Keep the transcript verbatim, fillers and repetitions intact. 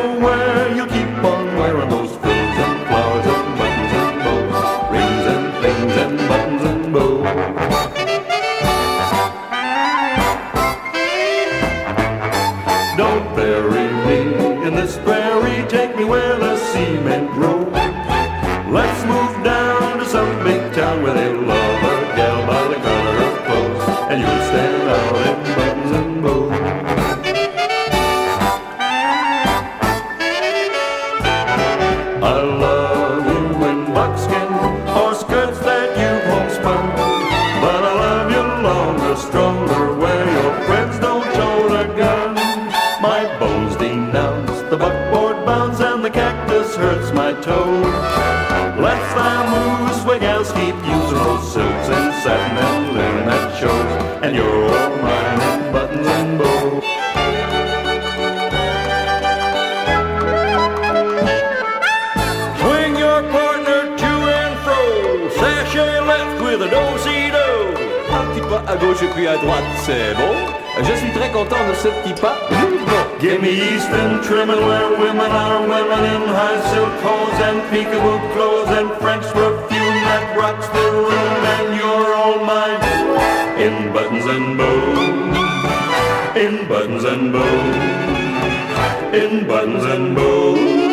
nowhere. You'll keep on wearing those frills and flowers and buttons and bows, rings and things and buttons and bows. Don't bury me in this prairie, take me where the cement grows. Let's move down to some big town where they love a gal by the color of clothes, and you'll stand out in buttons and bows. I love you in buckskin or skirts that you've homespun, but I love you longer, stronger, where your friends don't own a gun. My bones denounce the buckboard bounce, and the cactus hurts my toe. Let's thy moves where gals keep using those silks and satin and linen that shows, and you're all mine in buttons and bows. Swing your partner to and fro, sachet left with a do-si-do. Un petit pas à gauche et puis à droite, c'est bon. Je suis très content de ce petit pas. Bon. Give me Eastern trimming where women are women in high silk hose and peekaboo clothes and French perfume that rocks the room, and you're all mine in buttons and bows, in buttons and bows, in buttons and bows.